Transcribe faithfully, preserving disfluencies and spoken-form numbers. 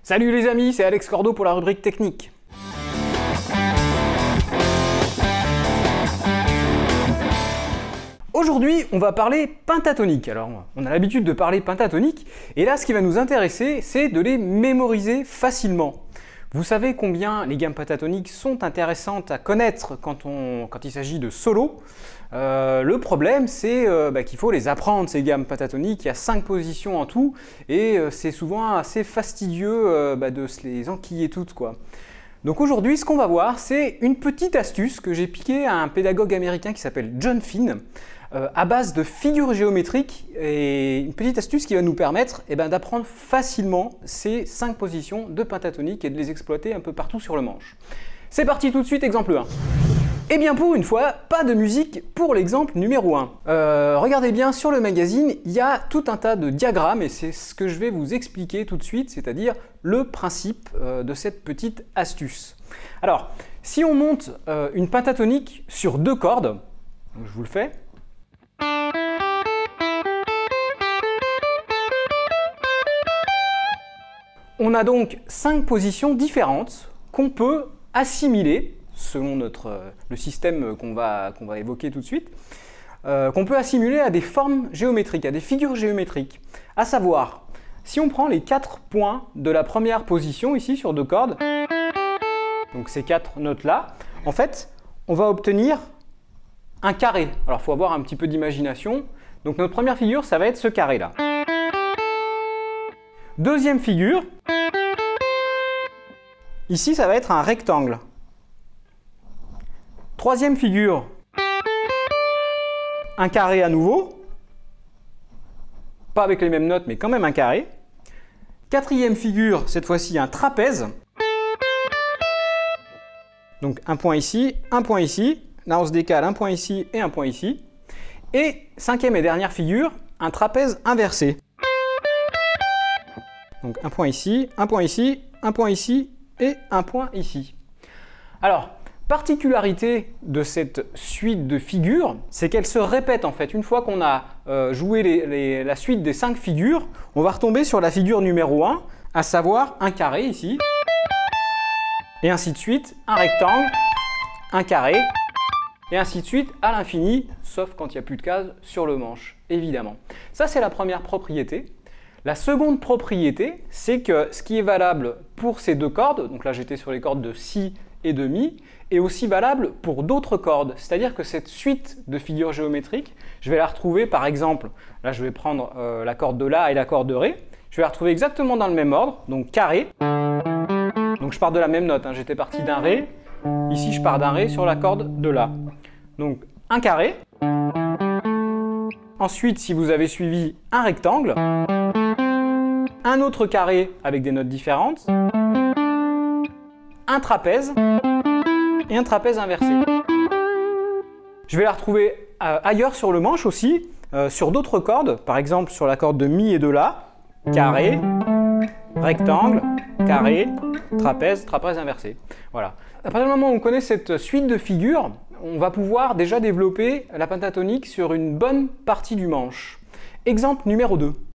Salut les amis, c'est Alex Cordeau pour la rubrique technique. Aujourd'hui, on va parler pentatonique. Alors, on a l'habitude de parler pentatonique, et là, ce qui va nous intéresser, c'est de les mémoriser facilement. Vous savez combien les gammes pentatoniques sont intéressantes à connaître quand, on, quand il s'agit de solo. Euh, le problème, c'est euh, bah, qu'il faut les apprendre, ces gammes pentatoniques. Il y a cinq positions en tout, et euh, c'est souvent assez fastidieux euh, bah, de se les enquiller toutes, quoi. Donc aujourd'hui, ce qu'on va voir, c'est une petite astuce que j'ai piquée à un pédagogue américain qui s'appelle John Finn, euh, à base de figures géométriques, et une petite astuce qui va nous permettre eh ben, d'apprendre facilement ces cinq positions de pentatonique et de les exploiter un peu partout sur le manche. C'est parti tout de suite, exemple un. Et bien pour une fois, pas de musique pour l'exemple numéro un. Euh, regardez bien sur le magazine, il y a tout un tas de diagrammes et c'est ce que je vais vous expliquer tout de suite, c'est-à-dire le principe euh, de cette petite astuce. Alors, si on monte euh, une pentatonique sur deux cordes, donc je vous le fais. On a donc cinq positions différentes qu'on peut assimiler selon notre, euh, le système qu'on va, qu'on va évoquer tout de suite, euh, qu'on peut assimiler à des formes géométriques, à des figures géométriques. À savoir, si on prend les quatre points de la première position, ici sur deux cordes, donc ces quatre notes-là, en fait, on va obtenir un carré. Alors, il faut avoir un petit peu d'imagination. Donc, notre première figure, ça va être ce carré-là. Deuxième figure, ici, ça va être un rectangle. Troisième figure, un carré à nouveau, pas avec les mêmes notes, mais quand même un carré. Quatrième figure, cette fois-ci un trapèze. Donc un point ici, un point ici, là on se décale, un point ici et un point ici. Et cinquième et dernière figure, un trapèze inversé. Donc un point ici, un point ici, un point ici et un point ici. Alors, particularité de cette suite de figures, c'est qu'elle se répète en fait. Une fois qu'on a euh, joué les, les, la suite des cinq figures, on va retomber sur la figure numéro un, à savoir un carré ici, et ainsi de suite, un rectangle, un carré, et ainsi de suite à l'infini, sauf quand il n'y a plus de cases sur le manche, évidemment. Ça, c'est la première propriété. La seconde propriété, c'est que ce qui est valable pour ces deux cordes, donc là j'étais sur les cordes de si et de mi, est aussi valable pour d'autres cordes. C'est-à-dire que cette suite de figures géométriques, je vais la retrouver par exemple, là je vais prendre euh, la corde de la et la corde de ré, je vais la retrouver exactement dans le même ordre, donc carré. Donc je pars de la même note, hein. J'étais parti d'un ré, ici je pars d'un ré sur la corde de la. Donc un carré. Ensuite, si vous avez suivi, un rectangle. Un autre carré avec des notes différentes. Un trapèze et un trapèze inversé. Je vais la retrouver euh, ailleurs sur le manche aussi, euh, sur d'autres cordes, par exemple sur la corde de mi et de la, carré, rectangle, carré, trapèze, trapèze inversé. Voilà. À partir du moment où on connaît cette suite de figures, on va pouvoir déjà développer la pentatonique sur une bonne partie du manche. Exemple numéro deux.